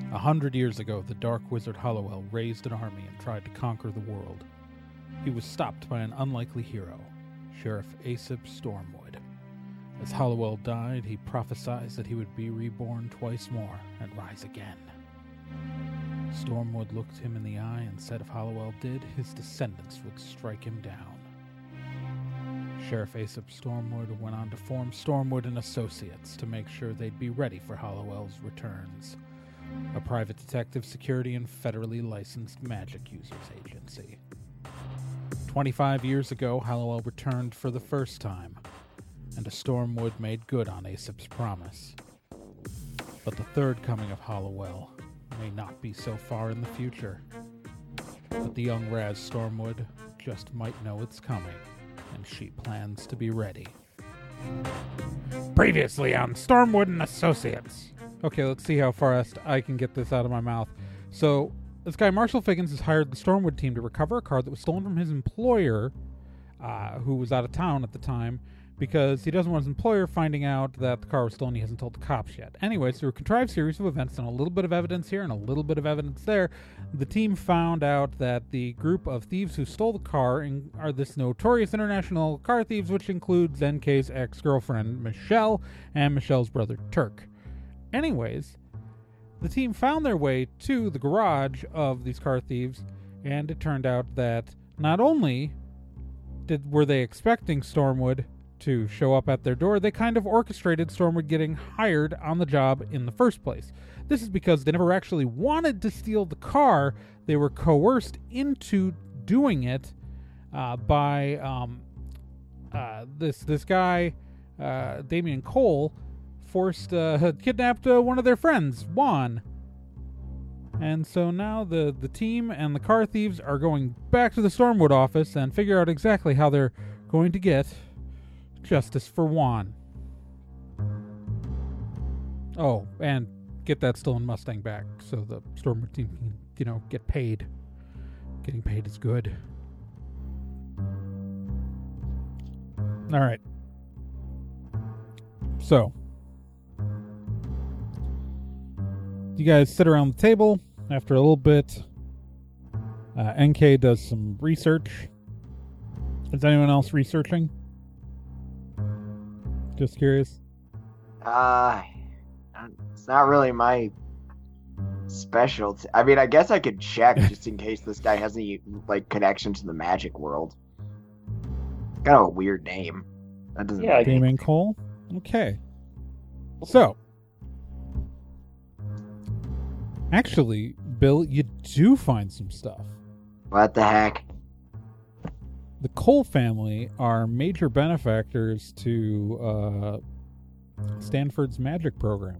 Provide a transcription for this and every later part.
100 years ago, the Dark Wizard Halliwell raised an army and tried to conquer the world. He was stopped by an unlikely hero, Sheriff Aesop Stormwood. As Halliwell died, he prophesied that he would be reborn twice more and rise again. Stormwood looked him in the eye and said if Halliwell did, his descendants would strike him down. Sheriff Aesop Stormwood went on to form Stormwood and Associates to make sure they'd be ready for Halliwell's returns, a private detective security and federally licensed magic users agency. 25 years ago, Halliwell returned for the first time, and a Stormwood made good on Aesop's promise. But the third coming of Halliwell may not be so far in the future. But the young Raz Stormwood just might know it's coming, and she plans to be ready. Previously on Stormwood and Associates. Okay, let's see how fast I can get this out of my mouth. So, this guy Marshall Figgins has hired the Stormwood team to recover a car that was stolen from his employer, who was out of town at the time, because he doesn't want his employer finding out that the car was stolen. He hasn't told the cops yet. Anyways, through a contrived series of events and a little bit of evidence here and a little bit of evidence there, the team found out that the group of thieves who stole the car are this notorious international car thieves, which includes NK's ex-girlfriend Michelle and Michelle's brother Turk. Anyways, the team found their way to the garage of these car thieves, and it turned out that not only were they expecting Stormwood to show up at their door, they kind of orchestrated Stormwood getting hired on the job in the first place. This is because they never actually wanted to steal the car. They were coerced into doing it by this guy, Damian Cole, kidnapped one of their friends, Juan. And so now the team and the car thieves are going back to the Stormwood office and figure out exactly how they're going to get justice for Juan. Oh, and get that stolen Mustang back so the Stormwood team can, get paid. Getting paid is good. All right. So, you guys sit around the table. After a little bit, NK does some research. Is anyone else researching? Just curious. It's not really my specialty. I mean, I guess I could check just in case this guy has any connection to the magic world. Kind of a weird name. That doesn't. Yeah, Damon Cole. Okay. So, actually, Bill, you do find some stuff. What the heck? The Cole family are major benefactors to Stanford's magic program.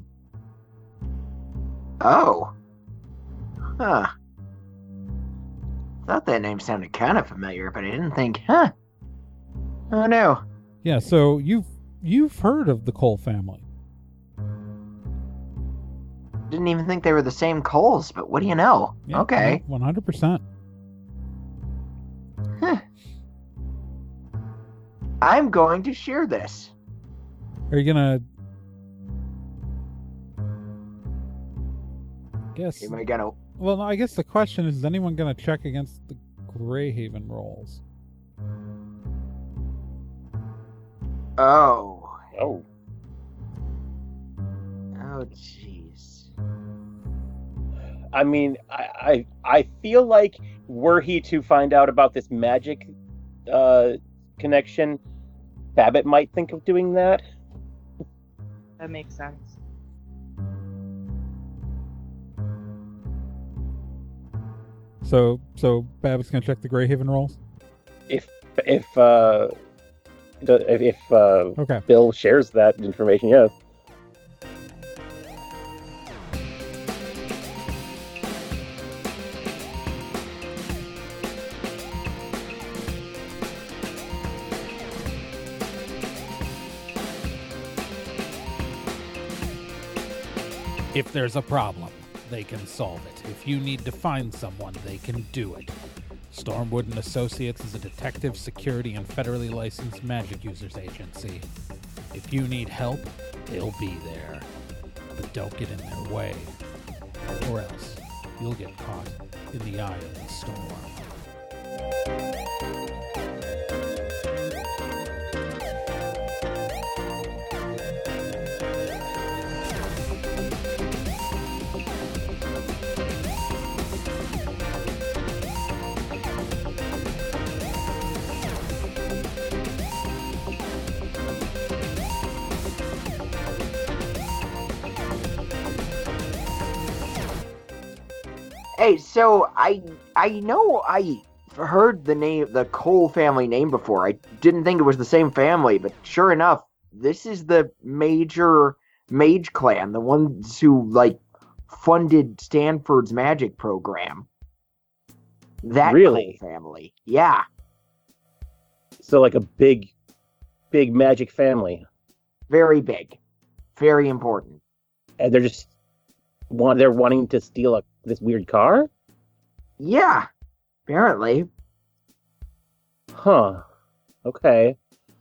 Oh. Huh. Thought that name sounded kind of familiar, but I didn't think, Oh no. Yeah, so you've heard of the Cole family. Didn't even think they were the same Coles, but what do you know? Yeah, okay. 100%. Huh. I'm going to share this. Are you gonna... Guess... Am I gonna... Well, no, I guess the question is anyone gonna check against the Greyhaven rolls? Oh. Oh. Oh, jeez. I mean, I feel like were he to find out about this magic connection, Babbitt might think of doing that. That makes sense. So Babbitt's gonna check the Greyhaven rolls? If Okay. Bill shares that information, yes. If there's a problem, they can solve it. If you need to find someone, they can do it. Stormwood and Associates is a detective, security, and federally licensed magic users agency. If you need help, they'll be there. But don't get in their way. or else you'll get caught in the eye of the storm. Hey, so I know I heard the Cole family name before. I didn't think it was the same family, but sure enough, this is the major mage clan, the ones who funded Stanford's magic program. That Really? Cole family, yeah, So like a big magic family, very big, very important. and they're wanting to steal this weird car. Yeah, apparently. Huh. Okay.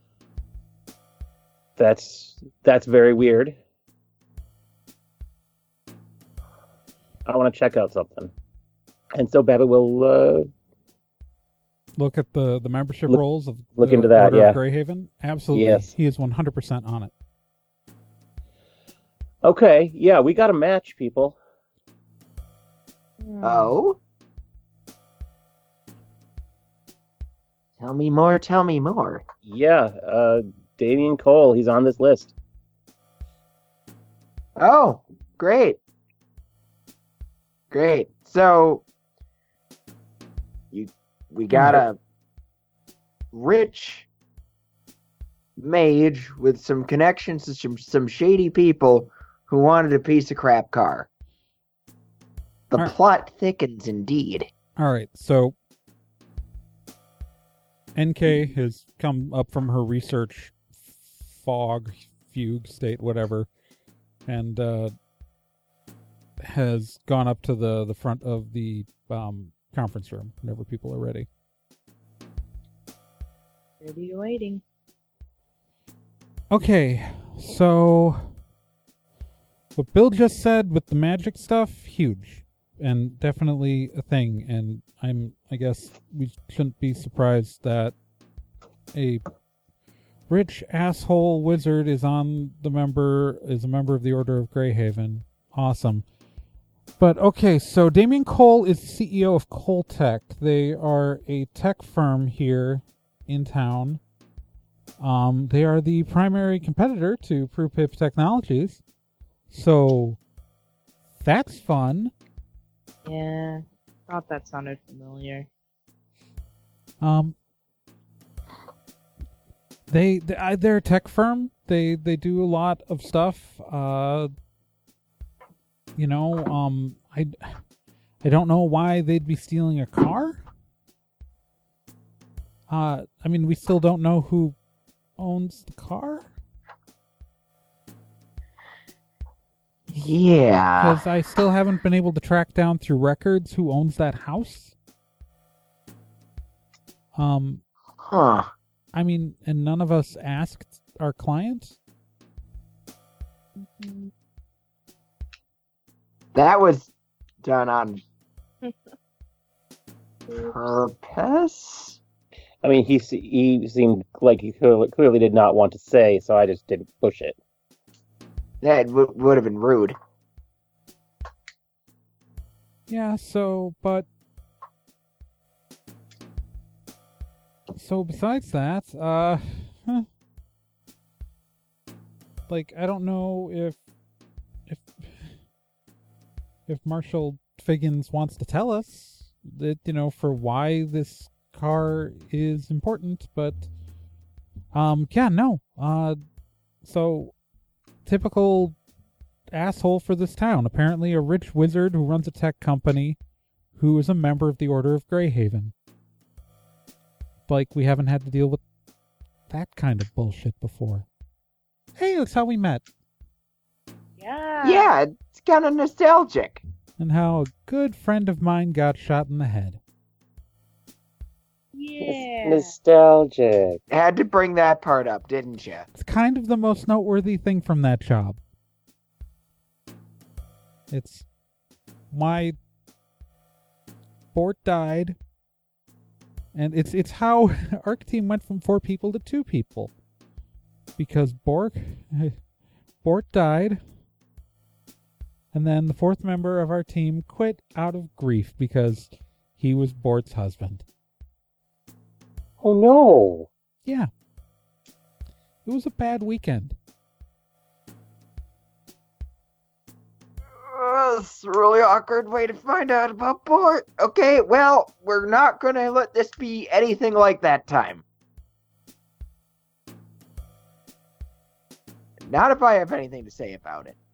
That's very weird. I want to check out something. And so Babbitt will Look at the membership Look- rolls of look the into that, Order yeah. of Greyhaven. Absolutely, Yes. he is 100% on it. Okay, yeah, we got a match, people. Oh? Tell me more, tell me more. Yeah, Damian Cole, he's on this list. Oh, great. Great. So, we got a rich mage with some connections to some shady people who wanted a piece of crap car. The Alright. plot thickens indeed. All right, so NK has come up from her research fugue state, whatever, and has gone up to the front of the conference room whenever people are ready. Ready waiting. Okay, so what Bill just said with the magic stuff, huge. And definitely a thing, and I guess we shouldn't be surprised that a rich asshole wizard is a member of the Order of Greyhaven. Awesome. But okay, so Damian Cole is the CEO of Cole Tech. They are a tech firm here in town. They are the primary competitor to PruPip Technologies. So that's fun. Yeah, thought that sounded familiar. They're a tech firm. They do a lot of stuff. I don't know why they'd be stealing a car. We still don't know who owns the car. Yeah. Because I still haven't been able to track down through records who owns that house. Huh. And none of us asked our client. That was done on purpose? I mean, he seemed like he clearly did not want to say, so I just didn't push it. That would have been rude. Yeah, so besides that, I don't know if Marshall Figgins wants to tell us that, for why this car is important, but so typical asshole for this town. Apparently a rich wizard who runs a tech company who is a member of the Order of Greyhaven. We haven't had to deal with that kind of bullshit before. Hey, that's how we met. Yeah. Yeah, it's kind of nostalgic. And how a good friend of mine got shot in the head. Yeah. Nostalgic. Had to bring that part up, didn't you? It's kind of the most noteworthy thing from that job. It's my Bort died, and it's how Arc Team went from 4 people to 2 people, because Bort died, and then the 4th member of our team quit out of grief because he was Bort's husband. Oh no! Yeah, it was a bad weekend. It's a really awkward way to find out about Bort. Okay, well, we're not going to let this be anything like that time. Not if I have anything to say about it.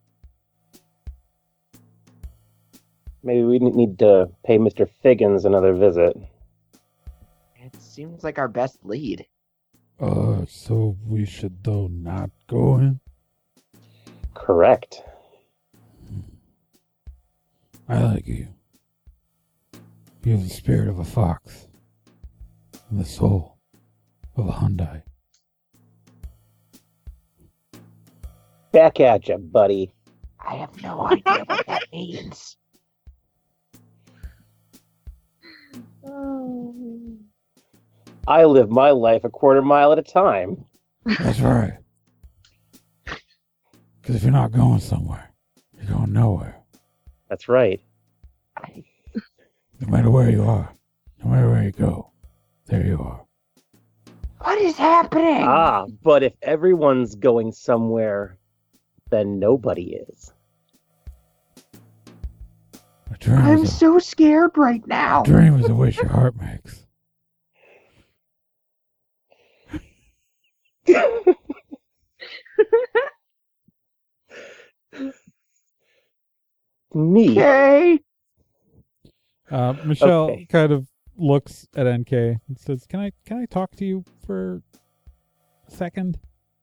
Maybe we need to pay Mr. Figgins another visit. It seems like our best lead. So we should though not go in? Correct. I like you. You have the spirit of a fox and the soul of a Hyundai. Back at ya, buddy. I have no idea what that means. I live my life a quarter mile at a time. That's right. Because if you're not going somewhere, you're going nowhere. That's right. No matter where you are, no matter where you go, there you are. What is happening? Ah, but if everyone's going somewhere, then nobody is. A dream I'm is so scared right now. a dream is a wish your heart makes. Me. Okay. Michelle Okay. kind of looks at NK and says, "Can I talk to you for a second?"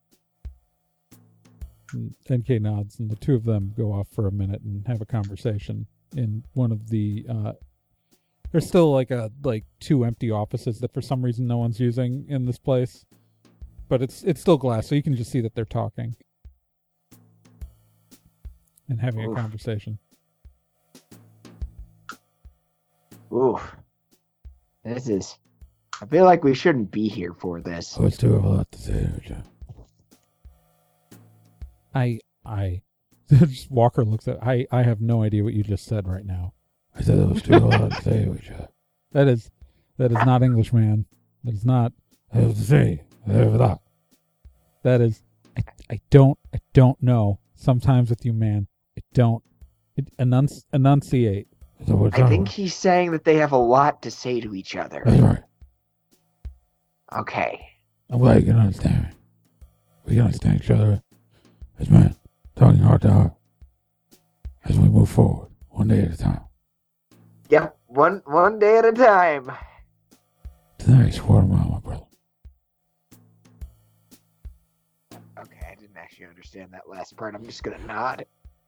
And NK nods, and the two of them go off for a minute and have a conversation in one of the. There's still like 2 empty offices that for some reason no one's using in this place, but it's still glass, so you can just see that they're talking and having a Oof. conversation. Oof. This is... I feel like we shouldn't be here for this. Those two have a lot to say to each other. I just Walker looks at I have no idea what you just said right now. I said those two have a lot to say to each other. That is not English, man. That is not I have to say. That is I don't know. Sometimes with you, man. Enunciate. I think he's saying that they have a lot to say to each other. That's right. Okay. I'm glad you can understand me. We can understand each other as men, talking heart to heart, as we move forward, one day at a time. Yep, one day at a time. To the next quarter mile, my brother. Okay, I didn't actually understand that last part. I'm just gonna nod.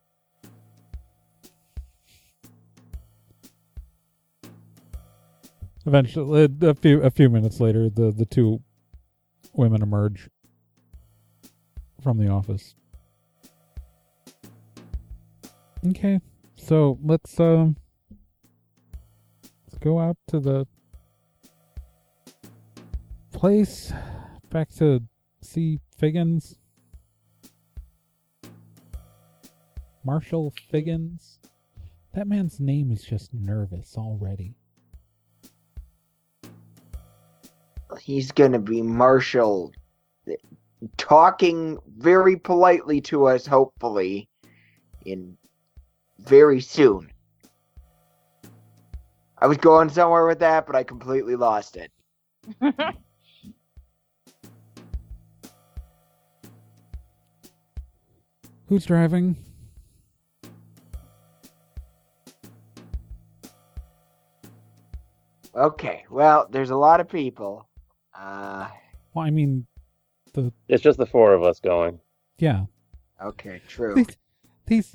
Eventually, a few minutes later, the two women emerge from the office. Okay, so let's go out to the place, back to see Figgins. Marshall Figgins. That man's name is just nervous already. He's gonna be Marshall, talking very politely to us, hopefully, in very soon. I was going somewhere with that, but I completely lost it. Who's driving? Okay, well, there's a lot of people. Well, I mean, It's just the 4 of us going. yeah. Okay, true. These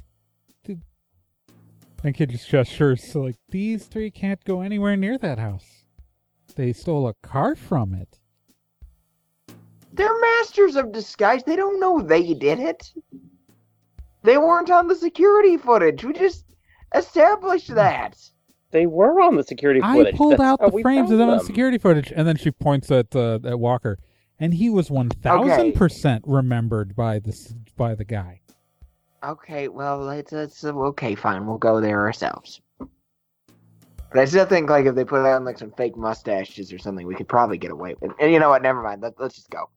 and kid just gestures so like these 3 can't go anywhere near that house. They stole a car from it. They're masters of disguise. They don't know they did it. They weren't on the security footage. established that. They were on the security I footage. pulled That's out how the we frames of found them on security footage, and then she points at Walker, and he was 1,000% remembered by the guy. Okay, well, it's okay, fine. We'll go there ourselves. But I still think, like, if they put on, like, some fake mustaches or something, we could probably get away with it. And you know what? Never mind. Let's just go.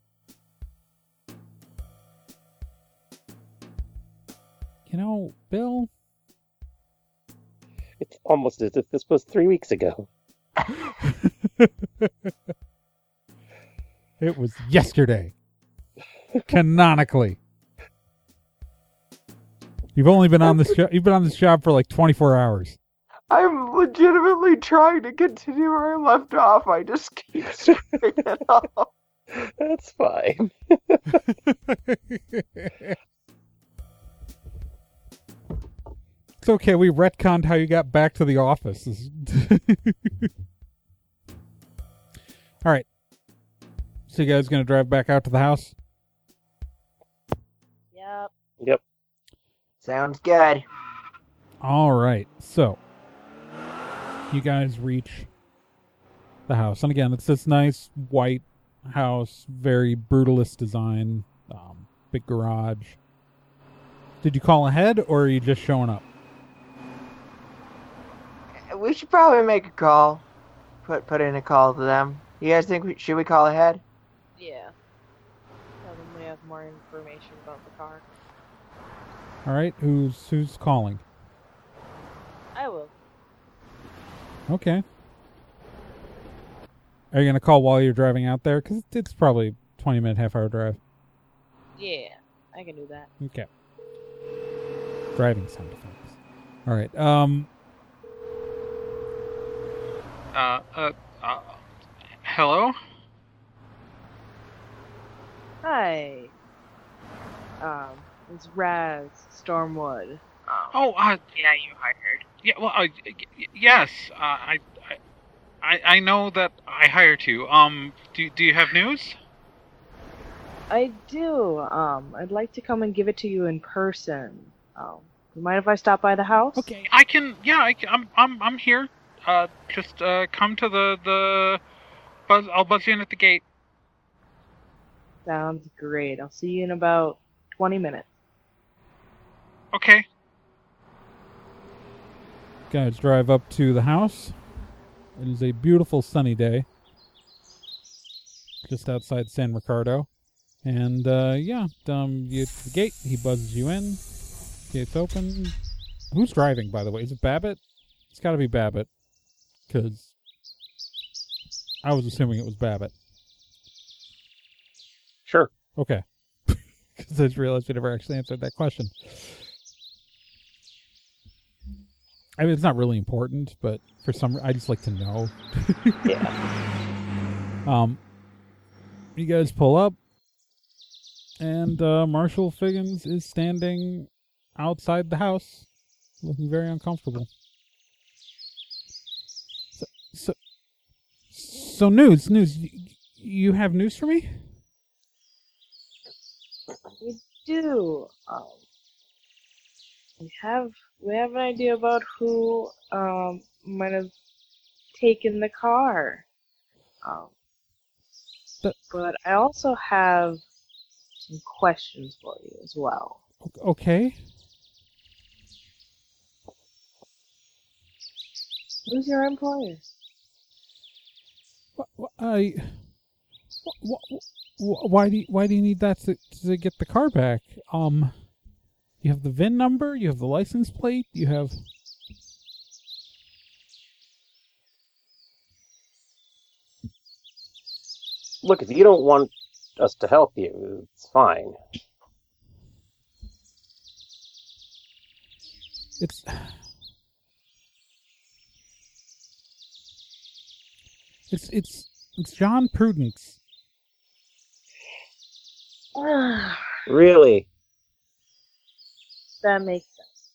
You know, Bill, It's almost as if this was 3 weeks ago. it was yesterday. Canonically. You've only been on this you've been on this job for like 24 hours. I'm legitimately trying to continue where I left off. I just keep screwing it up. That's fine. It's okay, we retconned how you got back to the office. Alright. So you guys gonna drive back out to the house? Yep. Yep. Sounds good. Alright, so you guys reach the house. And again, it's this nice white house, very brutalist design, big garage. Did you call ahead, or are you just showing up? We should probably make a call. Put in a call to them. You guys think should we call ahead? Yeah. Tell them we have more information about the car. Alright, who's calling? I will. Okay. Are you going to call while you're driving out there? Because it's probably 20-minute, half-hour drive. Yeah, I can do that. Okay. Driving sound effects. All right. Hello? Hi. It's Raz Stormwood. Oh, Yeah, you hired. yeah, well, yes, I know that I hired you. Do you have news? I do. I'd like to come and give it to you in person. You mind if I stop by the house? Okay. I can, yeah, I'm here. Just, come to the buzz, I'll buzz you in at the gate. Sounds great. I'll see you in about 20 minutes. Okay. Guys, drive up to the house. It is a beautiful sunny day. Just outside San Ricardo. And, you get to the gate. He buzzes you in. Gate's open. Who's driving, by the way? Is it Babbitt? It's got to be Babbitt. Because I was assuming it was Babbitt. Sure. Okay. Because I just realized we never actually answered that question. I mean, it's not really important, but for some, I just like to know. Yeah. You guys pull up, and Marshall Figgins is standing outside the house, looking very uncomfortable. So news. You have news for me? We do. We have an idea about who might have taken the car. But I also have some questions for you as well. Okay. Who's your employer? Why do you need that to get the car back? You have the VIN number, you have the license plate, you have. Look, if you don't want us to help you, it's fine. It's John Prudence. Really? That makes sense.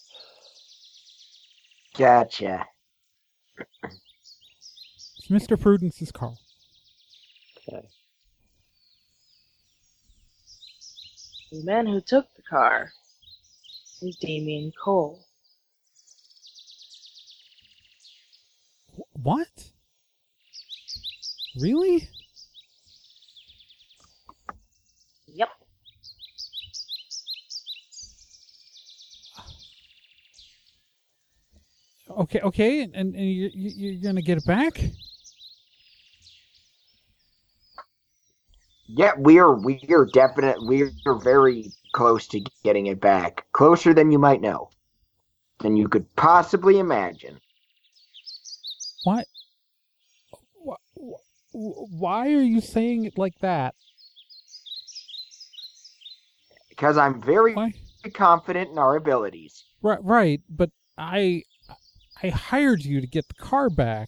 Gotcha. It's Mr. Prudence's car. Okay. The man who took the car is Damien Cole. What? Really? Yep. Okay, and you're gonna get it back? Yeah, we're very close to getting it back. Closer than you might know. Than you could possibly imagine. What? Why are you saying it like that? Because I'm very Why? confident in our abilities. Right, but I hired you to get the car back.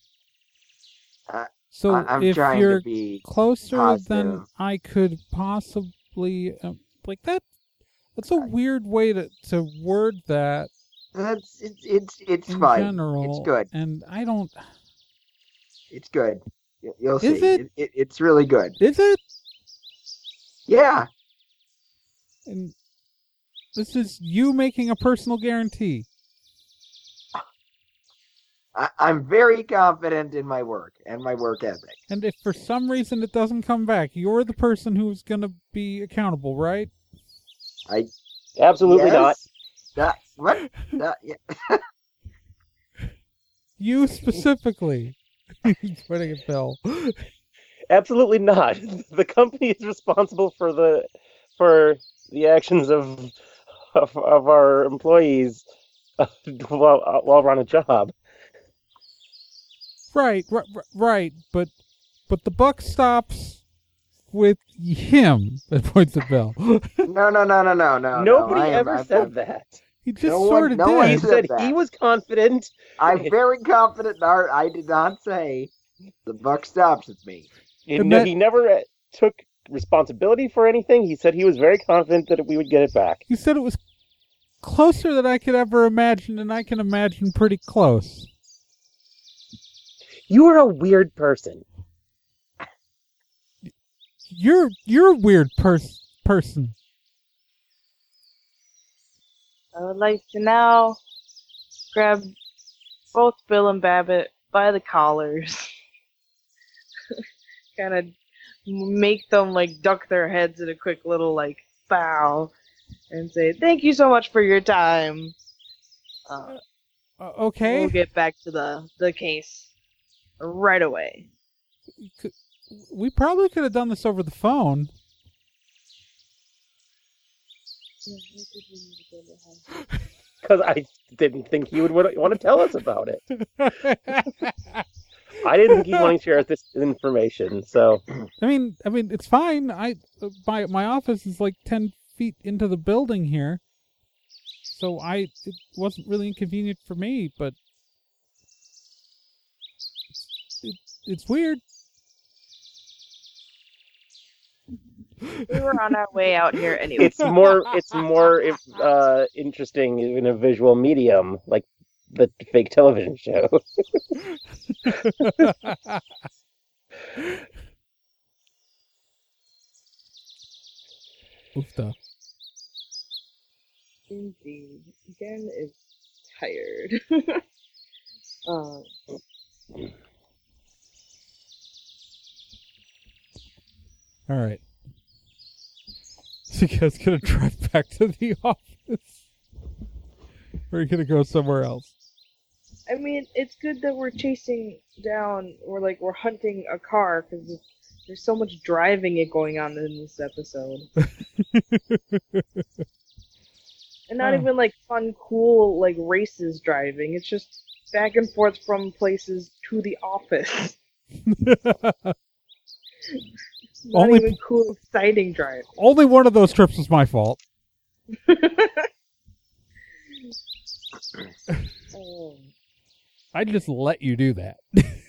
So I'm if trying you're to be closer positive. than I could possibly like that. That's a weird way to word that. It's in fine. general, It's good. And I don't. It's good. You'll see. Is it? It's really good. Is it? Yeah. And this is you making a personal guarantee. I'm very confident in my work and my work ethic. And if for some reason it doesn't come back, you're the person who's going to be accountable, right? Absolutely Yes? not. What? Yeah. You specifically. He's pointing at Bill. Absolutely not. The company is responsible for the actions of our employees while we're on a job. Right. But the buck stops with him. That points at Bill. No. Nobody ever said that. He just sort of no did. one He said that. he was confident. I'm very confident in our. I did not say the buck stops with me. He And that- never took responsibility for anything. He said he was very confident that we would get it back. He said it was closer than I could ever imagine, and I can imagine pretty close. You are a weird person. You're a weird person. I would like to now grab both Bill and Babbitt by the collars. Kind of make them like duck their heads in a quick little like bow and say, "Thank you so much for your time." Okay. We'll get back to the case right away. We probably could have done this over the phone. Because I didn't think you would want to tell us about it. I didn't think you'd want to share this information. So I mean, it's fine. My office is like 10 feet into the building here, so it wasn't really inconvenient for me. But it's weird. We were on our way out here anyway. it's more interesting in a visual medium, like the fake television show. Oofta. Indeed. Again is tired. All right. So you guys gonna drive back to the office? Or are you gonna go somewhere else? I mean, it's good that we're chasing down, we're hunting a car, because there's so much driving it going on in this episode. And not even like fun, cool, like races driving. It's just back and forth from places to the office. Not Only- even cool, exciting drive. Only one of those trips was my fault. I just let you do that.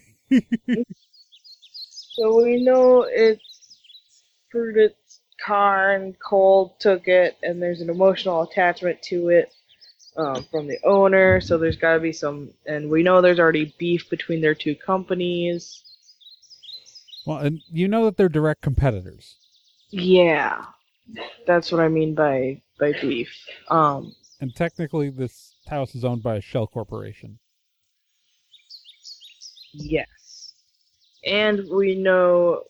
So we know it's Prudet's car, and Cole took it, and there's an emotional attachment to it from the owner. So there's got to be some, and we know there's already beef between their two companies. Well, and you know that they're direct competitors. Yeah, that's what I mean by beef. And technically this house is owned by a shell corporation. Yes. And we know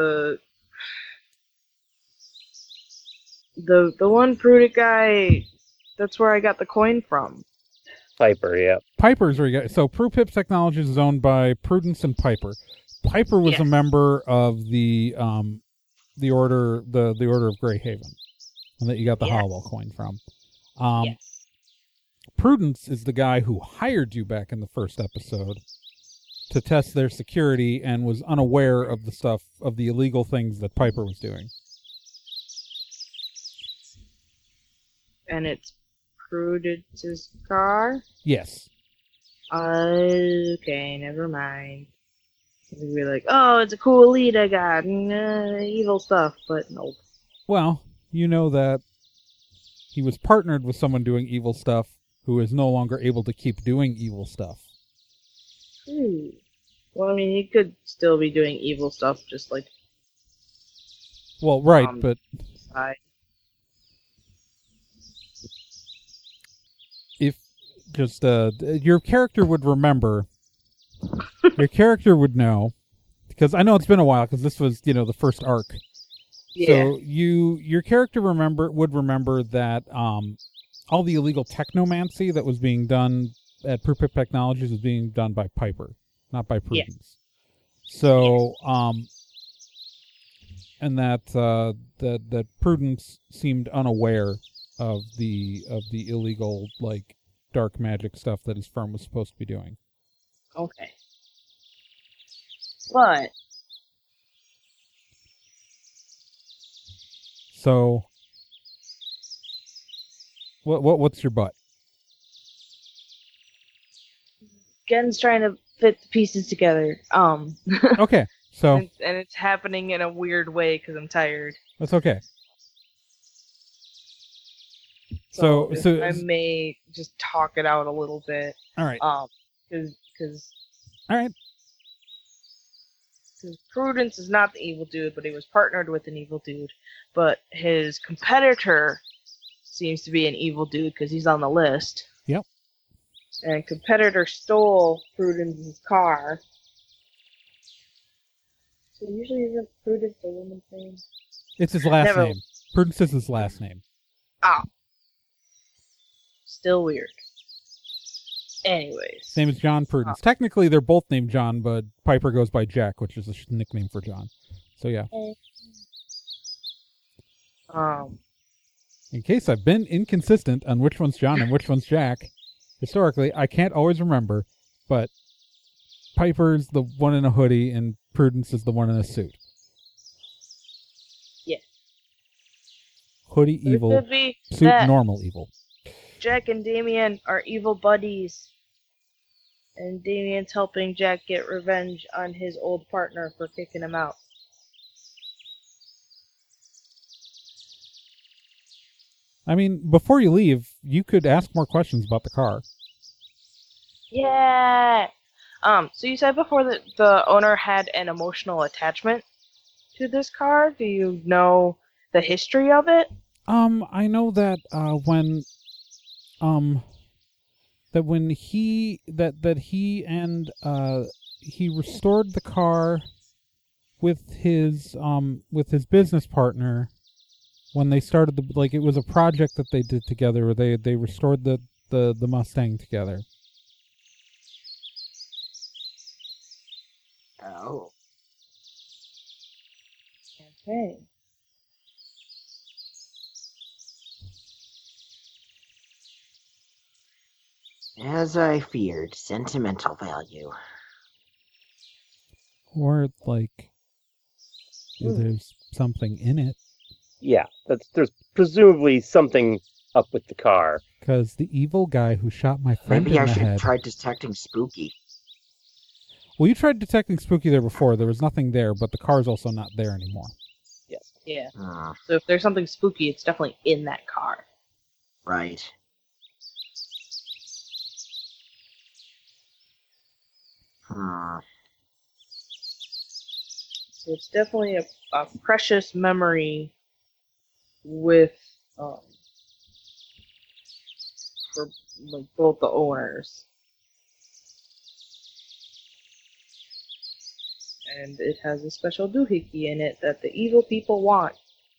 the one Prudent guy, that's where I got the coin from. Piper, yeah. Piper's where you got. So PruPip Technologies is owned by Prudence and Piper. Piper was a Yes. member of the order the Order of Grey Haven, and that you got the Yes. Hollowell coin from. Yes. Prudence is the guy who hired you back in the first episode to test their security and was unaware of the stuff of the illegal things that Piper was doing. And it's Prudence's car? Yes. Okay, never mind. We'd be like, oh, it's a cool lead I got, and evil stuff, but nope. Well, you know that he was partnered with someone doing evil stuff who is no longer able to keep doing evil stuff. Well, I mean, he could still be doing evil stuff, just like Well, right, but side. if just your character would remember, your character would know, because I know it's been a while because this was the first arc. Yeah. So your character would remember that all the illegal technomancy that was being done at PruPip Technologies was being done by Piper, not by Prudence. So and that Prudence seemed unaware of the illegal like dark magic stuff that his firm was supposed to be doing. Okay. But So what's your butt? Gen's trying to fit the pieces together. Okay, so and it's happening in a weird way because I'm tired. that's okay. So if I may just talk it out a little bit. all right, Because all right. Prudence is not the evil dude, but he was partnered with an evil dude. But his competitor seems to be an evil dude because he's on the list. Yep. And competitor stole Prudence's car. So usually isn't Prudence a woman's name? It's his last Never- name. Prudence is his last name. Still weird. Anyways. His name is John Prudence. Technically, they're both named John, but Piper goes by Jack, which is a nickname for John. So yeah. In case I've been inconsistent on which one's John and which one's Jack, historically, I can't always remember, but Piper's the one in a hoodie and Prudence is the one in a suit. Yeah. Hoodie It evil, could be suit that normal evil. Jack and Damien are evil buddies. And Damien's helping Jack get revenge on his old partner for kicking him out. I mean, before you leave, you could ask more questions about the car. Yeah. So you said before that the owner had an emotional attachment to this car. Do you know the history of it? I know that when he restored the car with his business partner when they started it was a project that they did together where they restored the Mustang together. Oh. Okay. As I feared, sentimental value. Or there's something in it. Yeah, there's presumably something up with the car. Because the evil guy who shot my friend Maybe in I the should head. try detecting Spooky. Well, you tried detecting Spooky there before. There was nothing there, but the car's also not there anymore. Yes. Yeah. Hmm, So if there's something spooky, it's definitely in that car. right. Hmm. So it's definitely a precious memory with for like both the owners. and it has a special doohickey in it that the evil people want.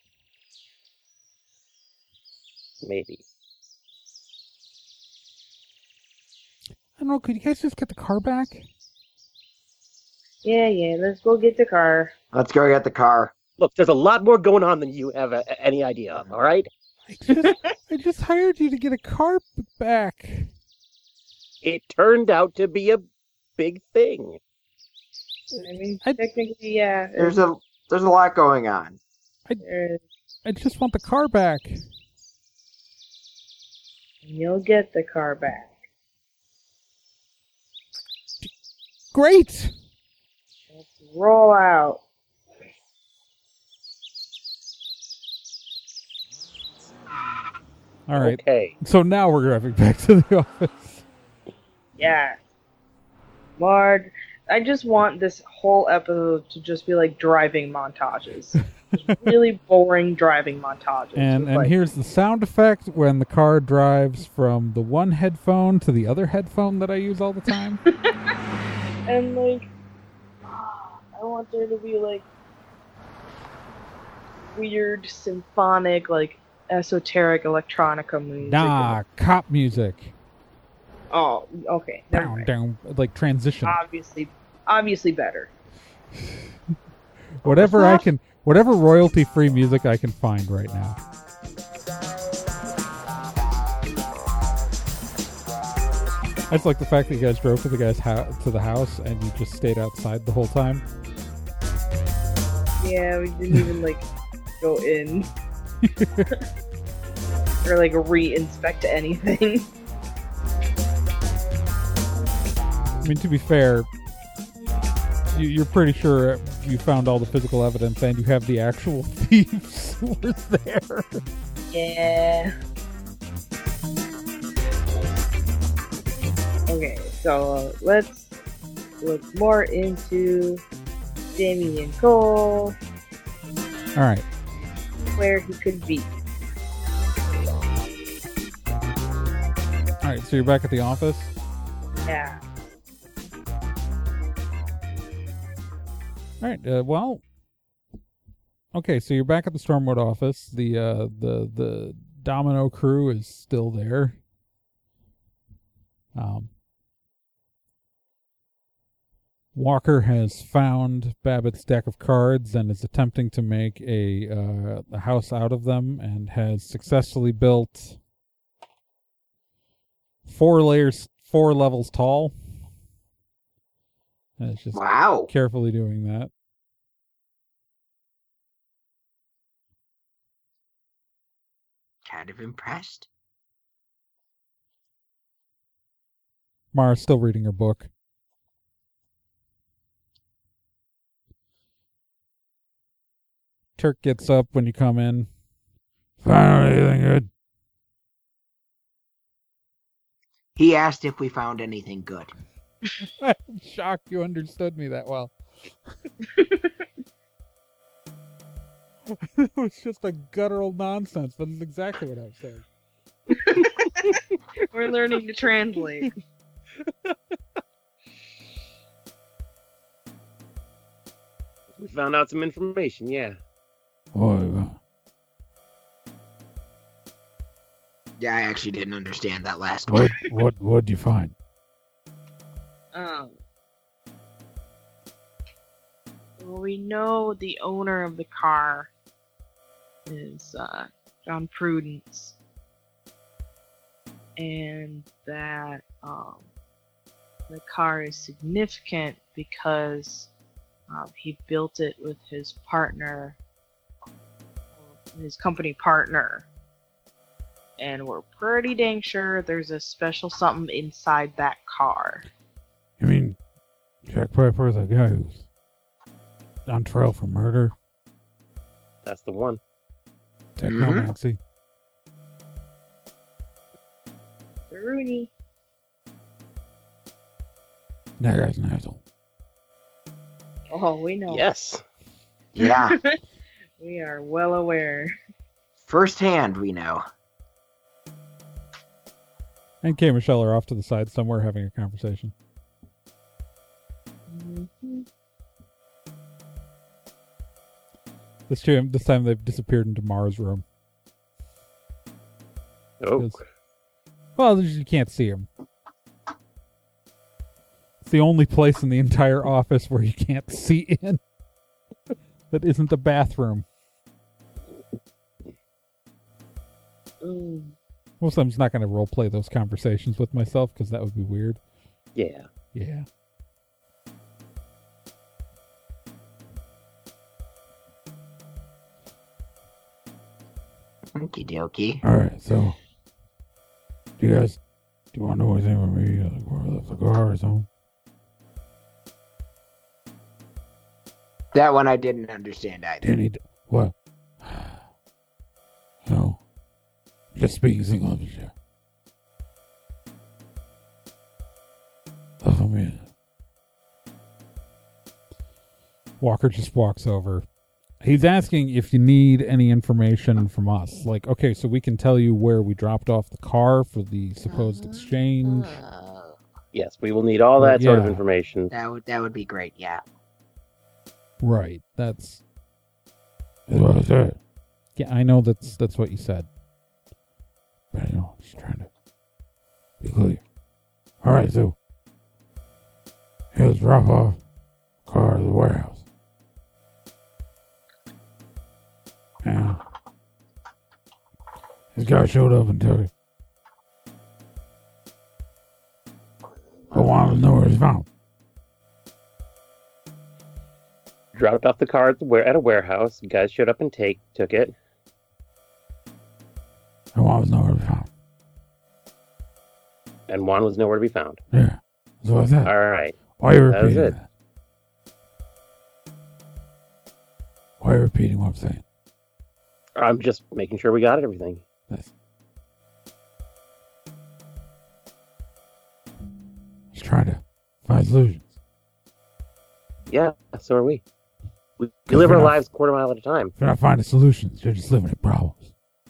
Maybe. I don't know. Could you guys just get the car back? Yeah, let's go get the car. Let's go get the car. Look, there's a lot more going on than you have any idea of, all right? I just hired you to get a car back. It turned out to be a big thing. I mean, technically, yeah. There's a lot going on. I just want the car back. You'll get the car back. Great. Let's roll out. All right. Okay. So now we're driving back to the office. Yeah. Marge, I just want this whole episode to just be like driving montages. Just really boring driving montages. And like, here's the sound effect when the car drives from the one headphone to the other headphone that I use all the time. and like, I want there to be like weird symphonic, like esoteric electronica music. Nah, cop music. Oh, okay. Never Down, mind. down, like transition. Obviously better. Whatever royalty-free music I can find right now. I just like the fact that you guys drove to the guy's to the house and you just stayed outside the whole time. Yeah, we didn't even like go in or like re-inspect anything. I mean, to be fair, you're pretty sure you found all the physical evidence and you have the actual thieves who were there. Yeah. Okay, so let's look more into Damian Cole, All right. where he could be. All right, so you're back at the office? Yeah. All right. Well, okay. So you're back at the Stormwood office. The Domino crew is still there. Walker has found Babbitt's deck of cards and is attempting to make a house out of them, and has successfully built 4 levels tall. And it's just Wow. carefully doing that. Kind of impressed. Mara's still reading her book. Turk gets up when you come in. Found anything good? He asked if we found anything good. I'm shocked you understood me that well. It was just a guttural nonsense, but it's exactly what I was saying. We're learning to translate. We found out some information, yeah. Yeah, I actually didn't understand that last one. What'd you find? Well, we know the owner of the car is John Prudence, and that the car is significant because he built it with his partner, his company partner, and we're pretty dang sure there's a special something inside that car. You mean Jack Piper, the guy who's on trial for murder? That's the one. Technomancy. Rooney. That guy's an asshole. Oh, we know. Yes. Yeah, We are well aware. firsthand we know. And Kay and Michelle are off to the side somewhere having a conversation. Mhm. This time they've disappeared into Mara's room. Oh, Well, you can't see him. It's the only place in the entire office where you can't see in that isn't the bathroom. Ooh. Most I'm just not going to role play those conversations with myself because that would be weird. yeah. Yeah. Okie dokie. All right, so do you want to know anything about me? Like where I left the car or something? That one I didn't understand either. What? No. Just speaking single English here. Love me. Walker just walks over. He's asking if you need any information from us. Like, okay, so we can tell you where we dropped off the car for the supposed exchange. Yes, we will need all that sort of Yeah. information. That would be great. Yeah. Right. That's what I said. Yeah, I know that's what you said. But I know, I'm just trying to be clear. Alright, so here's drop off car at the warehouse. And this guy showed up and took it. I wanted to know where it's found. Dropped off the car at a warehouse. Guys showed up and took it. I wanted to know where it's found. And Juan was nowhere to be found. Yeah. That's what I said. All right. Why are you That was repeating it. that? Why are you repeating what I'm saying? I'm just making sure we got everything. That's... Just trying to find solutions. Yeah, so are we. We Good live our enough. lives a quarter mile at a time. If you're not finding solutions, you're just living in problems.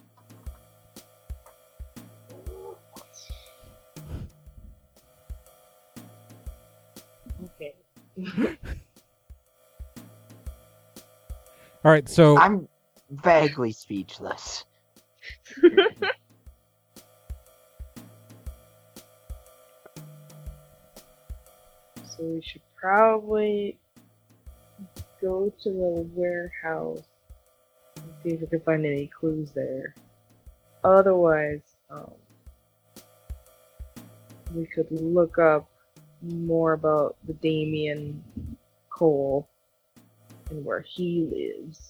Okay. All right, so I'm vaguely speechless. So we should probably go to the warehouse and see if we can find any clues there. Otherwise, we could look up more about the Damien Cole and where he lives.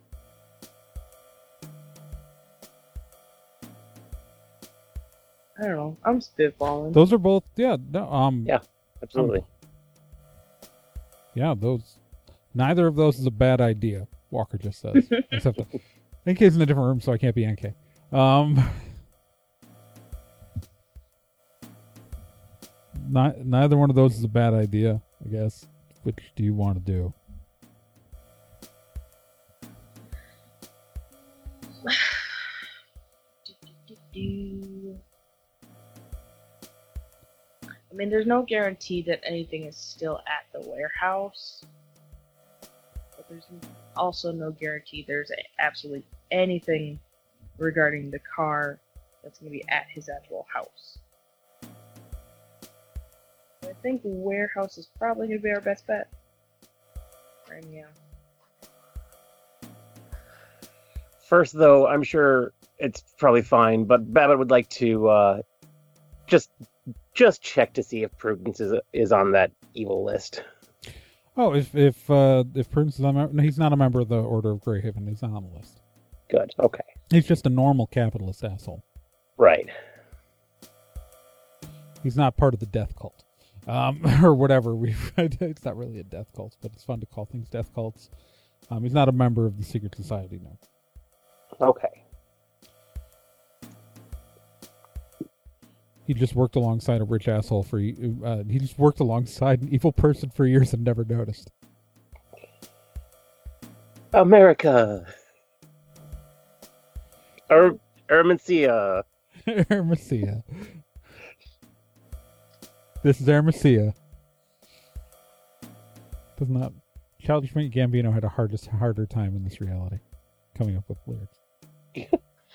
I don't know. I'm spitballing. those are both, yeah, no, Yeah. Absolutely. yeah, those. Neither of those is a bad idea. Walker just says, except NK's in a different room, so I can't be NK. Neither one of those is a bad idea, I guess. Which do you want to do? I mean, there's no guarantee that anything is still at the warehouse. But there's also no guarantee there's absolutely anything regarding the car that's going to be at his actual house. I think the warehouse is probably going to be our best bet. Right, yeah. First, though, I'm sure it's probably fine, but Babbitt would like to just check to see if Prudence is on that evil list. Oh, if Prudence is no, he's not a member of the Order of Greyhaven. He's not on the list. Good. Okay. He's just a normal capitalist asshole. Right. He's not part of the death cult, or whatever. It's not really a death cult, but it's fun to call things death cults. He's not a member of the secret society, no. Okay. He just worked alongside a rich asshole for. He just worked alongside an evil person for years and never noticed. America. Ermencia. Hermesia. This is Hermesia. Does not Childish Gambino had a harder time in this reality coming up with lyrics.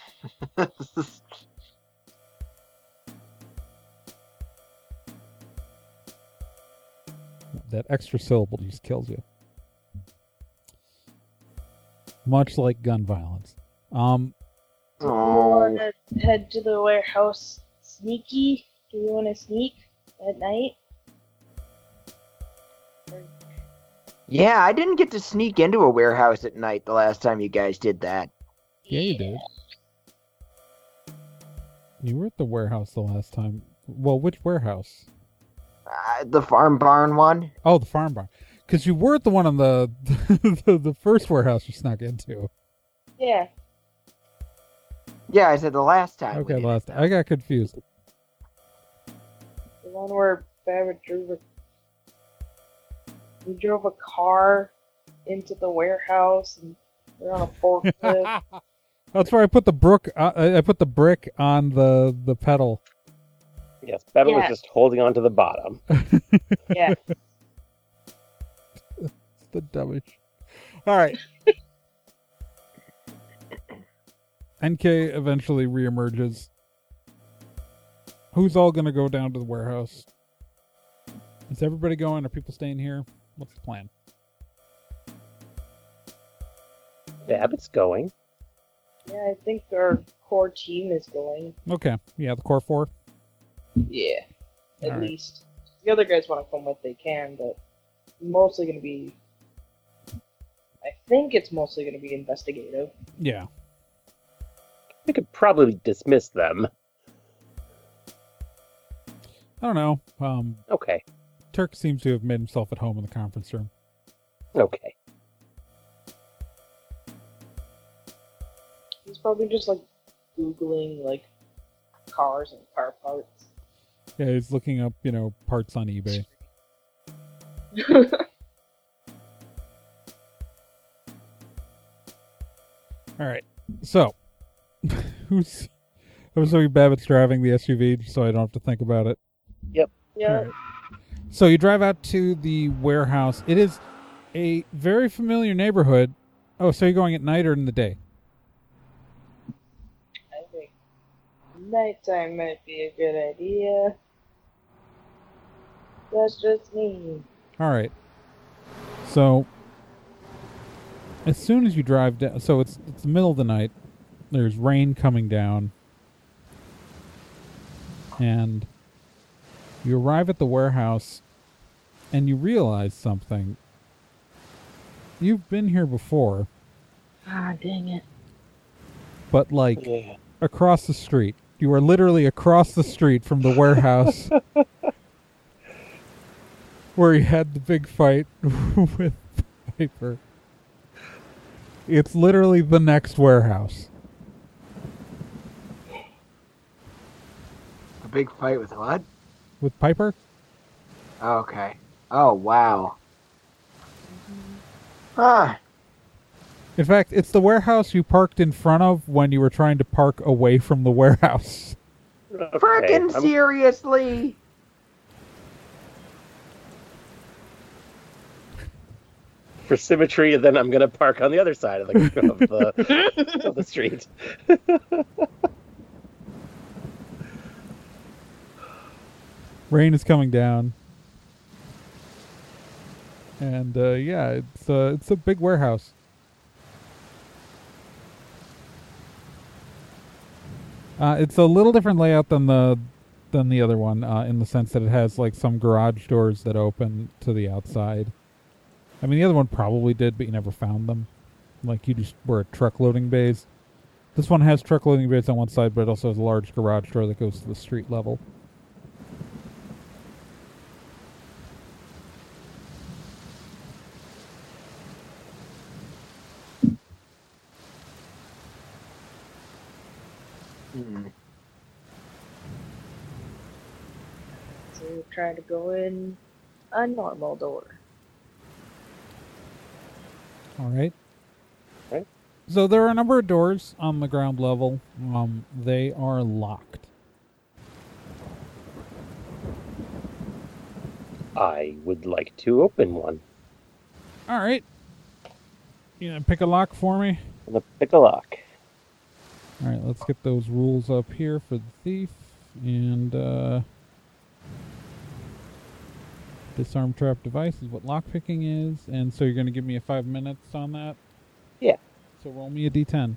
That extra syllable just kills you. Much like gun violence. Do you want to head to the warehouse sneaky? Do you want to sneak at night? Yeah, I didn't get to sneak into a warehouse at night the last time you guys did that. Yeah, you did. You were at the warehouse the last time. Well, which warehouse? The farm barn one? Oh, the farm barn. Because you were at the one on the the first warehouse you snuck into. Yeah. Yeah, I said the last time. Okay, the last time. I got confused. The one where Babbitt drove a car into the warehouse and they're on a forklift. That's where I put the I put the brick on the pedal. Yes, Babbitt was just holding on to the bottom. Yeah. It's the dumbest. All right. NK eventually reemerges. Who's all going to go down to the warehouse? Is everybody going? Are people staying here? What's the plan? Babbitt's going. Yeah, I think our core team is going. Okay. Yeah, the core four. Yeah. At All right. least. The other guys want to come with, they can, but mostly going to be... I think it's mostly going to be investigative. Yeah. We could probably dismiss them. I don't know. Okay. Turk seems to have made himself at home in the conference room. Okay. He's probably just, like, Googling, like, cars and car parts. Yeah, he's looking up, parts on eBay. All right. So, I'm assuming Babbitt's driving the SUV just so I don't have to think about it. Yep. Yeah. All right. So you drive out to the warehouse. It is a very familiar neighborhood. Oh, so you're going at night or in the day? I think nighttime might be a good idea. That's just me. All right. So as soon as you drive down, so it's the middle of the night. There's rain coming down, and you arrive at the warehouse, and you realize something. You've been here before, Ah, dang it. but like Yeah. across the street. You are literally across the street from the warehouse where you had the big fight with Piper. It's literally the next warehouse. A big fight with what? With Piper? Okay. Oh, wow. Ah, In fact, it's the warehouse you parked in front of when you were trying to park away from the warehouse. Okay. frickin' seriously? For symmetry, then I'm going to park on the other side of the of the street. Rain is coming down. And yeah, it's a big warehouse. It's a little different layout than the other one, in the sense that it has like some garage doors that open to the outside. I mean, the other one probably did, but you never found them. Like, you just were at truck loading bays. This one has truck loading bays on one side, but it also has a large garage door that goes to the street level. So we're trying to go in a normal door. All right. Right. So there are a number of doors on the ground level. They are locked. I would like to open one. All right. You gonna pick a lock for me? The pick a lock. All right, let's get those rules up here for the thief. And disarm trap device is what lockpicking is. And so you're going to give me a 5 minutes on that? Yeah. So roll me a d10.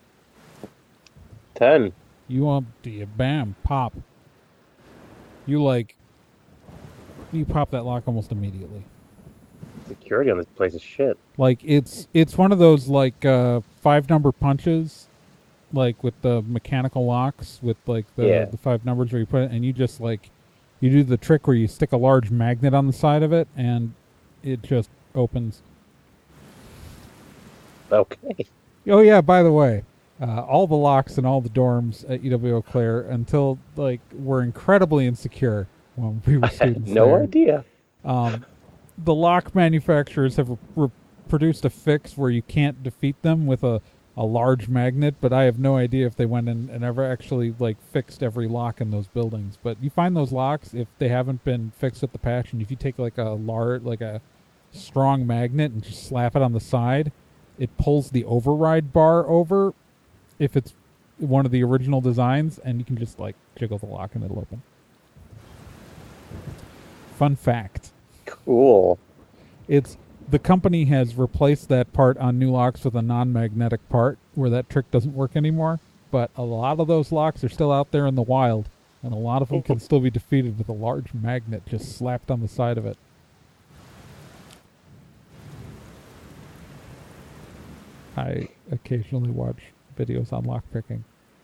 10. You bam, pop. You pop that lock almost immediately. Security on this place is shit. Like, it's one of those, 5-number punches, like, with the mechanical locks, with, the 5 numbers where you put it, and you just, you do the trick where you stick a large magnet on the side of it, and it just opens. Okay. Oh, yeah, by the way, all the locks in all the dorms at UW Eau Claire, until, were incredibly insecure when we were students No there. idea. The lock manufacturers have produced a fix where you can't defeat them with a large magnet, but I have no idea if they went in and ever actually fixed every lock in those buildings. But you find those locks, if they haven't been fixed with the patch, and if you take a strong magnet and just slap it on the side, it pulls the override bar over if it's one of the original designs, and you can just jiggle the lock and it'll open. Fun fact. Cool. The company has replaced that part on new locks with a non-magnetic part where that trick doesn't work anymore, but a lot of those locks are still out there in the wild, and a lot of them can still be defeated with a large magnet just slapped on the side of it. I occasionally watch videos on lockpicking.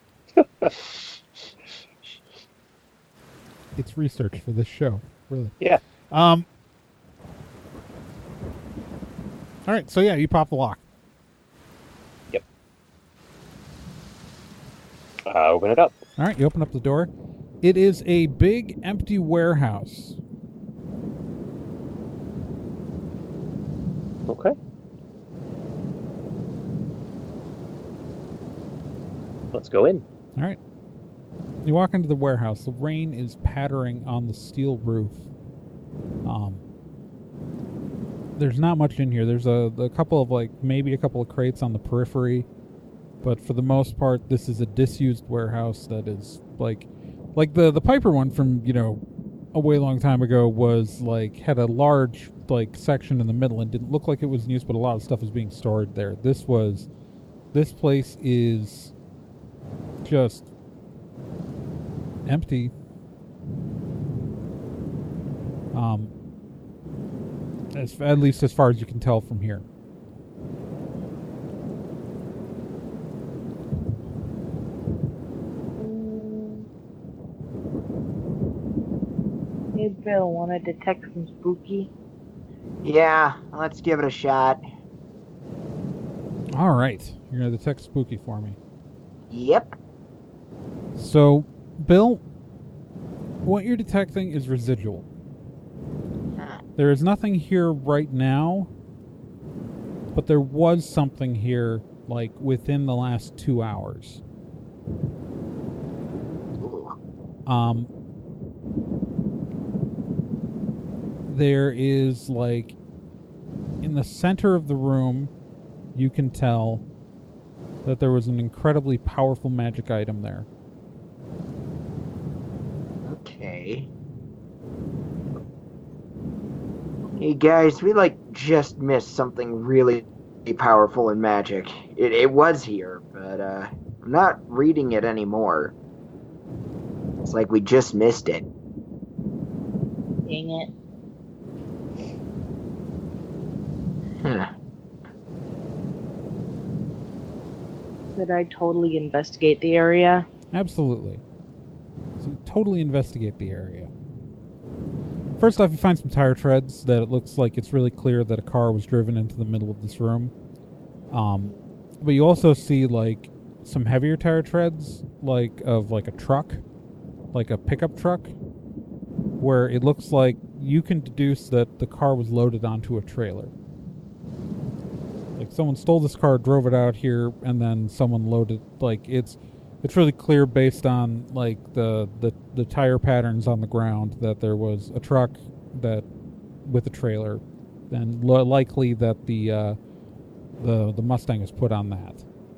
It's research for this show, really. Yeah. All right, so yeah, you pop the lock. Yep. Open it up. All right, you open up the door. It is a big, empty warehouse. Okay. Let's go in. All right. You walk into the warehouse. The rain is pattering on the steel roof. There's not much in here. There's a couple of maybe a couple of crates on the periphery, but for the most part, this is a disused warehouse that is like the Piper one from a way long time ago was had a large section in the middle and didn't look like it was in use, but a lot of stuff was being stored there. This place is just empty. At least as far as you can tell from here. Hey Bill, wanna detect some spooky? Yeah, let's give it a shot. All right, you're gonna detect spooky for me. Yep. So, Bill, what you're detecting is residual. There is nothing here right now, but there was something here, within the last 2 hours. There is, in the center of the room, you can tell that there was an incredibly powerful magic item there. Okay. Hey guys, we just missed something really powerful in magic. It was here, but I'm not reading it anymore. It's like we just missed it. Dang it. Huh. Should I totally investigate the area? Absolutely. So totally investigate the area. First off, you find some tire treads that it looks like it's really clear that a car was driven into the middle of this room. But you also see some heavier tire treads of a truck, like a pickup truck, where it looks like you can deduce that the car was loaded onto a trailer. Someone stole this car, drove it out here, and then someone loaded. It's really clear based on the tire patterns on the ground that there was a truck with a trailer and likely that the Mustang is put on that.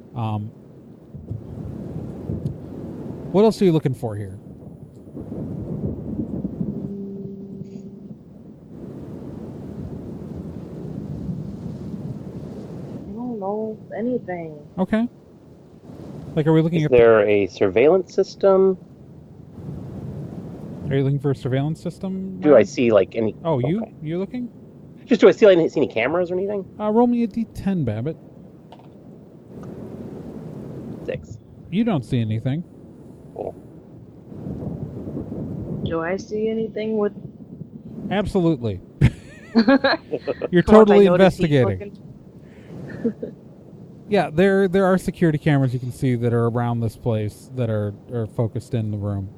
What else are you looking for here? I don't know anything. Okay. Like, are we looking Is at? there a surveillance system? Are you looking for a surveillance system? Do I see like any? Oh, Okay. you looking? Just do I see any cameras or anything? Roll me a d10, Babbitt. 6. You don't see anything. Cool. Do I see anything with? Absolutely. Once You're I totally notice he's investigating. looking- Yeah, there are security cameras you can see that are around this place that are focused in the room.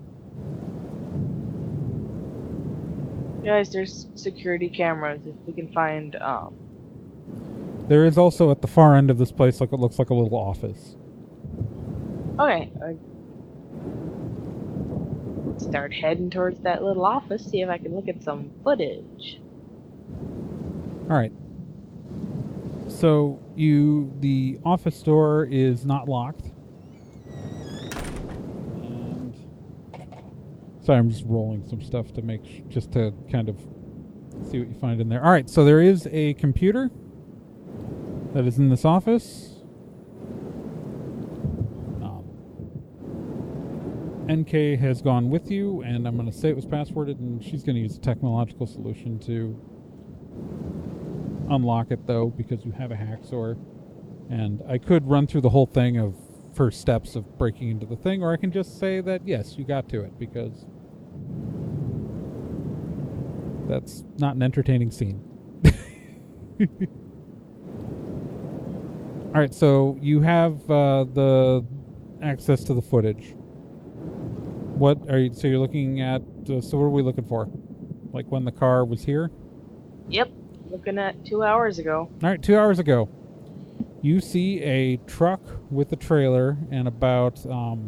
Guys, there's security cameras. If we can find, There is also at the far end of this place, like it looks like a little office. okay. Start heading towards that little office. See if I can look at some footage. All right. So the office door is not locked. And sorry, I'm just rolling some stuff to just to kind of see what you find in there. All right, so there is a computer that is in this office. NK has gone with you, and I'm going to say it was passworded, and she's going to use a technological solution to unlock it, though, because you have a hacksaw. And I could run through the whole thing of first steps of breaking into the thing, or I can just say that, yes, you got to it, because that's not an entertaining scene. All right, so you have the access to the footage. What are you? So you're looking at. So what are we looking for? Like when the car was here? Yep, looking at 2 hours ago. All right, 2 hours ago, you see a truck with a trailer and about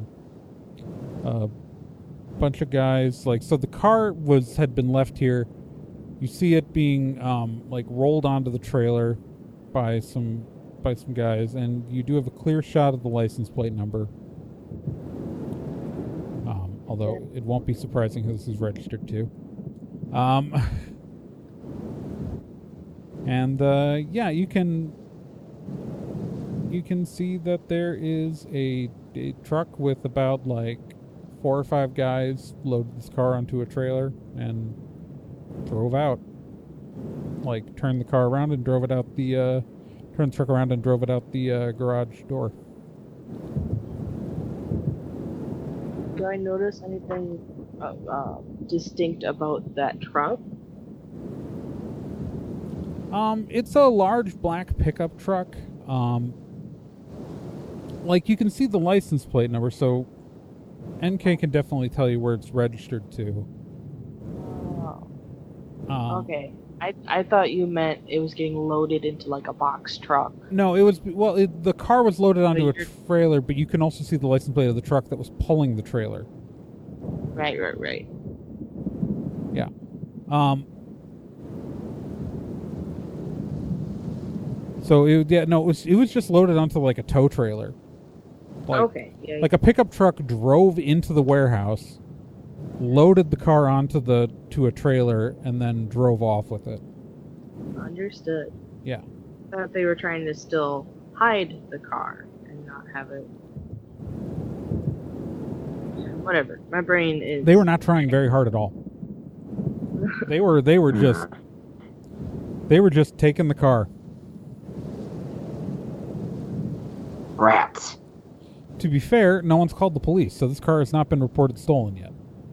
a bunch of guys. Like, so the car had been left here. You see it being like rolled onto the trailer by some guys, and you do have a clear shot of the license plate number. Although it won't be surprising who this is registered to. And yeah, you can see that there is a truck with about like 4 or 5 guys loaded this car onto a trailer and drove out. Like turned the car around and drove it out turned the truck around and drove it out the garage door. Do I notice anything distinct about that truck? It's a large black pickup truck. Like you can see the license plate number, so NK can definitely tell you where it's registered to. Okay. I thought you meant it was getting loaded into like a box truck. No, it was the car was loaded onto a trailer, but you can also see the license plate of the truck that was pulling the trailer. Right. Yeah. So it was just loaded onto like a tow trailer. Like, okay. Yeah. Like a pickup truck drove into the warehouse, loaded the car onto to a trailer, and then drove off with it. Understood. Yeah. I thought they were trying to still hide the car and not have it. Whatever. My brain is. They were not trying very hard at all. They were just taking the car. Rats. To be fair, no one's called the police, so this car has not been reported stolen yet.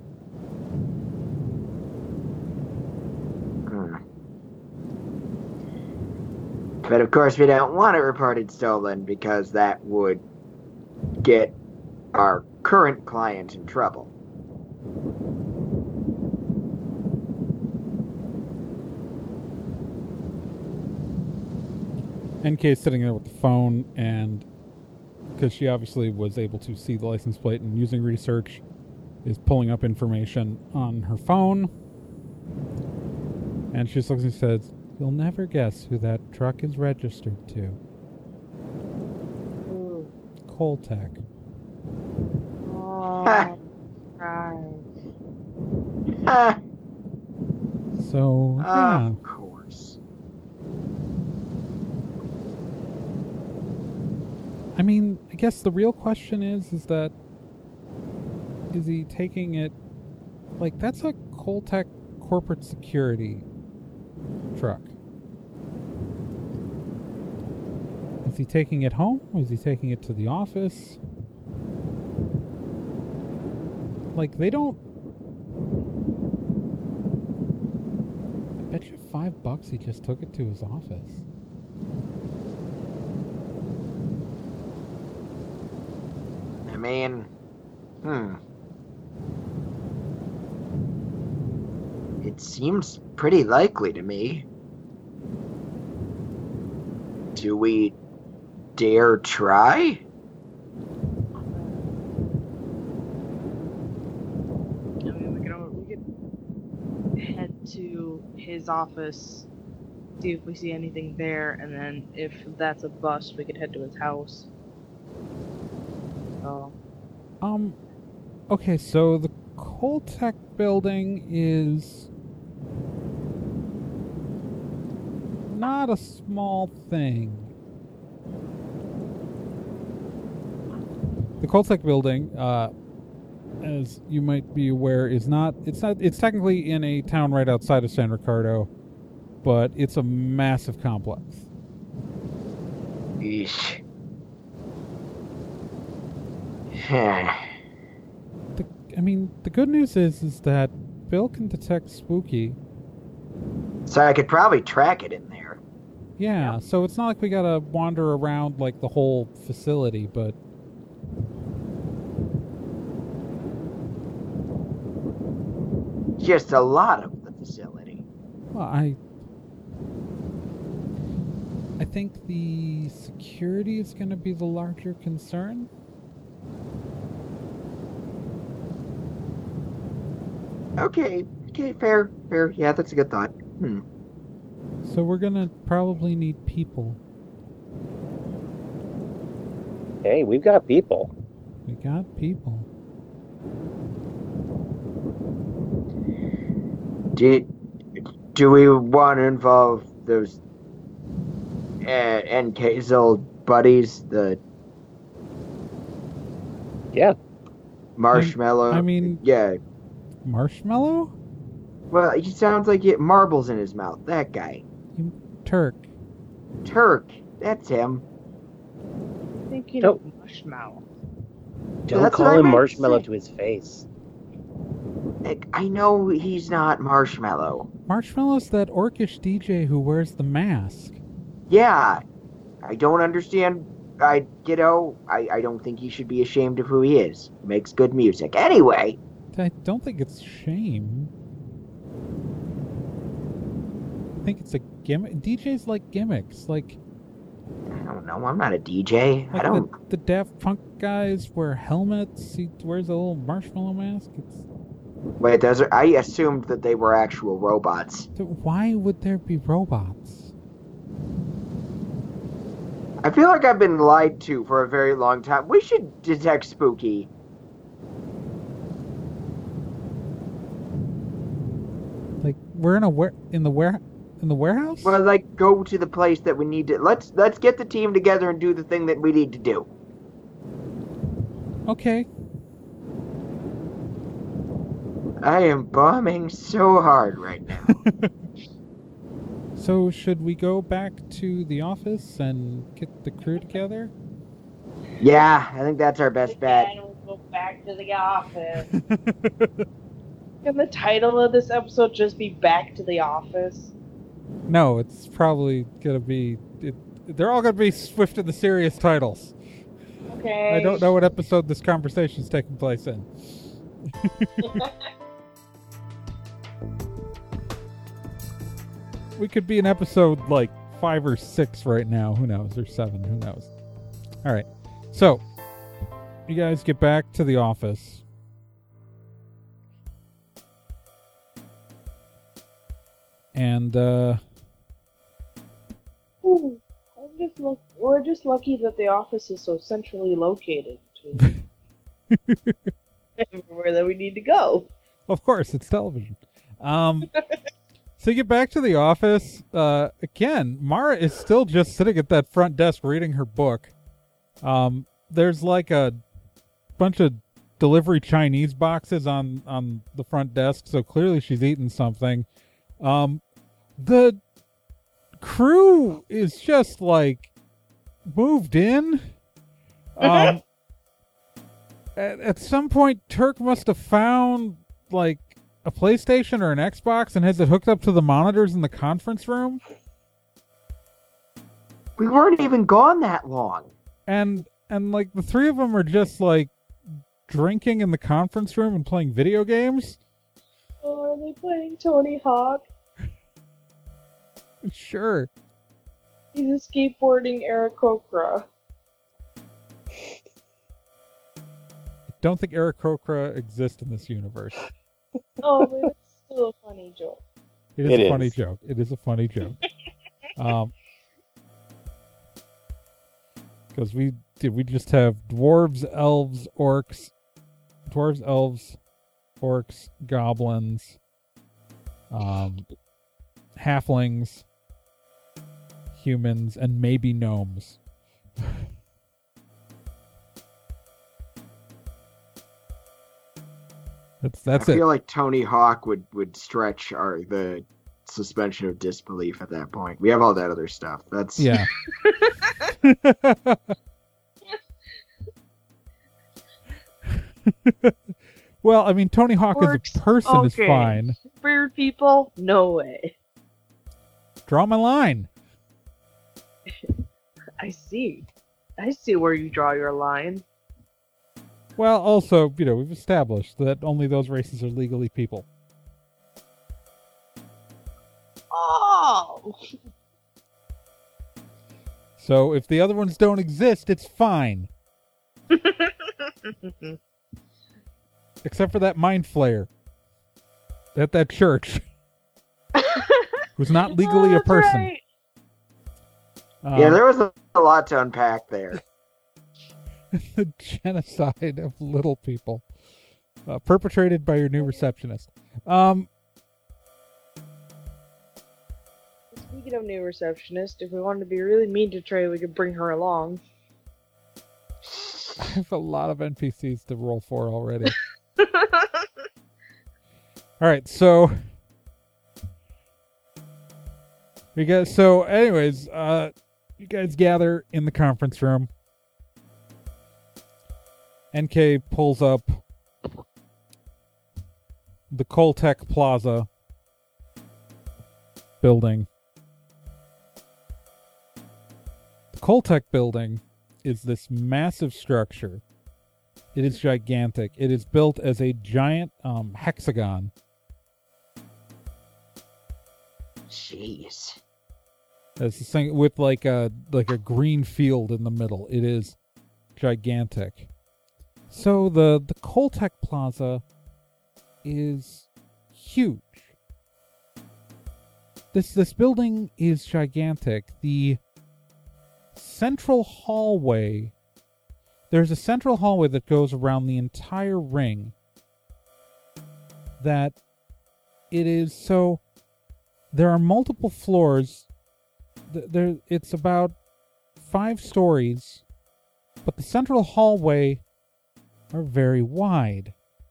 But of course, we don't want it reported stolen because that would get our current client in trouble. NK is sitting there with the phone, and because she obviously was able to see the license plate and using research, is pulling up information on her phone. And she just looks and says, You'll never guess who that truck is registered to. Ooh. Coltech. Oh, right. Ah, So, yeah. of course. I mean, I guess the real question is that is he taking it like that's a Coltech corporate security truck? Is he taking it home? Or is he taking it to the office? Like they don't. I bet you $5 he just took it to his office. I mean, It seems pretty likely to me. Do we dare try? I mean, we could head to his office, see if we see anything there, and then if that's a bust, we could head to his house. Oh. Okay, so the Coltech building is not a small thing. The Coltech building, as you might be aware, it's technically in a town right outside of San Ricardo, but it's a massive complex. Eesh. The good news is that Bill can detect spooky. So I could probably track it in there. Yeah, so it's not like we gotta wander around like the whole facility, but Just a lot of the facility. well, I think the security is gonna be the larger concern. Okay, fair. Yeah, that's a good thought. So we're gonna probably need people. Hey, we've got people. We got people. Do we want to involve those NK's old buddies, the Marshmallow? I mean, yeah. Marshmallow? Well, he sounds like he had marbles in his mouth. That guy. Turk. That's him. Thinking Nope. of Marshmallow. Don't That's what call I him meant to Marshmallow say. to his face. I know he's not Marshmallow. Marshmallow's that orcish DJ who wears the mask. Yeah, I don't understand. I don't think he should be ashamed of who he is. He makes good music. Anyway, I don't think it's shame. I think it's a gimmick. DJs like gimmicks. Like I don't know. I'm not a DJ. I don't. The Daft Punk guys wear helmets. He wears a little marshmallow mask. Wait, those are. I assumed that they were actual robots. Why would there be robots? I feel like I've been lied to for a very long time. We should detect Spooky. Like we're in the warehouse? Well, like go to the place that we need to. Let's get the team together and do the thing that we need to do. Okay. I am bombing so hard right now. So should we go back to the office and get the crew together? Yeah, I think that's our best bet. Again, we'll go back to the office. Can the title of this episode just be Back to the Office? No, it's probably gonna be. They're all gonna be Swift and the Serious titles. Okay. I don't know what episode this conversation's taking place in. We could be in episode like 5 or 6 right now. Who knows? Or 7. Who knows? All right. So, you guys get back to the office. And We're just lucky that the office is so centrally located between everywhere that we need to go. Of course, it's television. So you get back to the office. Again, Mara is still just sitting at that front desk reading her book. There's like a bunch of delivery Chinese boxes on the front desk, so clearly she's eating something. The crew is just like moved in. At some point, Turk must have found like a PlayStation or an Xbox and has it hooked up to the monitors in the conference room. We weren't even gone that long. And like the three of them are just like drinking in the conference room and playing video games. Oh, are they playing Tony Hawk? Sure. He's a skateboarding Eric Kokra. I don't think Eric Kokra exists in this universe. Oh, but it's still a funny joke. It is a funny joke. It is a funny joke. Because we just have dwarves, elves, orcs, goblins, halflings, humans, and maybe gnomes. That's I it. feel like Tony Hawk would stretch the suspension of disbelief at that point. We have all that other stuff. That's Yeah. Well, I mean, Tony Hawk as a person is fine. Weird people? No way. Draw my line. I see. I see where you draw your line. Well, also, we've established that only those races are legally people. Oh! So if the other ones don't exist, it's fine. Except for that mind flayer at that church, who's not legally a person. Right. Yeah, there was a lot to unpack there. The genocide of little people, perpetrated by your new receptionist. Speaking of new receptionist, if we wanted to be really mean to Trey, we could bring her along. I have a lot of NPCs to roll for already. All right, so anyways, you guys gather in the conference room. NK pulls up the Coltech Plaza building. The Coltech building is this massive structure. It is gigantic. It is built as a giant hexagon. Jeez. It's this thing with like a green field in the middle. It is gigantic. So the Coltech Plaza is huge. This building is gigantic. The central hallway, there's a central hallway that goes around the entire ring. That it is so. There are multiple floors. It's about 5 stories, but the central hallway are very wide.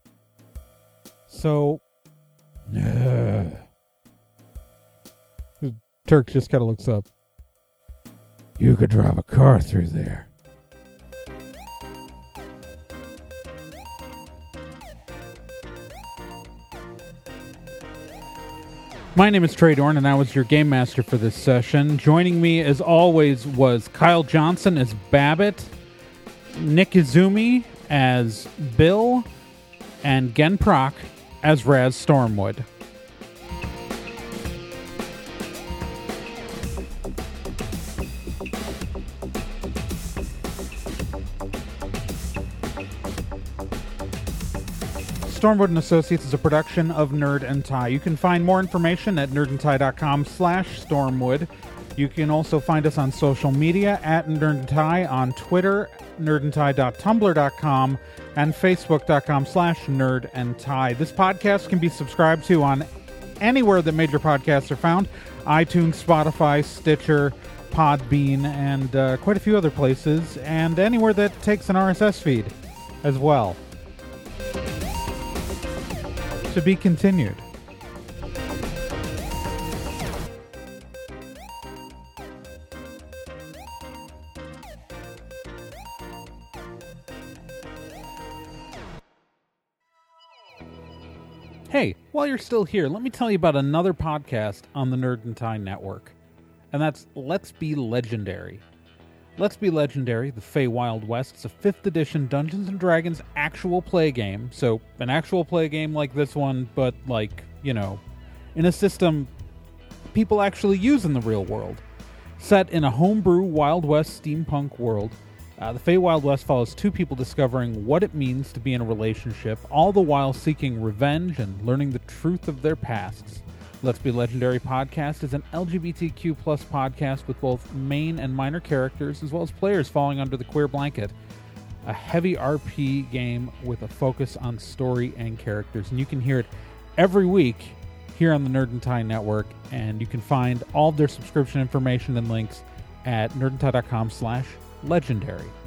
So, Turk just kind of looks up. You could drive a car through there. My name is Trey Dorn, and I was your game master for this session. Joining me, as always, was Kyle Johnson as Babbitt, Nick Izumi as Bill, and Gen Proc as Raz Stormwood. Stormwood and Associates is a production of Nerd and Tie. You can find more information at nerdandtie.com/Stormwood. You can also find us on social media at Nerd and Tie on Twitter, nerdandtie.tumblr.com, and facebook.com/nerdandtie. This podcast can be subscribed to on anywhere that major podcasts are found: iTunes, Spotify, Stitcher, Podbean, and quite a few other places, and anywhere that takes an RSS feed as well. To be continued. Hey, while you're still here, let me tell you about another podcast on the Nerd and Tie Network, and that's Let's Be Legendary. Let's Be Legendary, the Feywild West, is a 5th edition Dungeons & Dragons actual play game, so an actual play game like this one, but in a system people actually use in the real world. Set in a homebrew Wild West steampunk world, the Feywild West follows two people discovering what it means to be in a relationship, all the while seeking revenge and learning the truth of their pasts. Let's Be Legendary podcast is an LGBTQ+ podcast with both main and minor characters, as well as players falling under the queer blanket. A heavy RP game with a focus on story and characters, and you can hear it every week here on the Nerd and Tie Network, and you can find all of their subscription information and links at nerdandtie.com/legendary.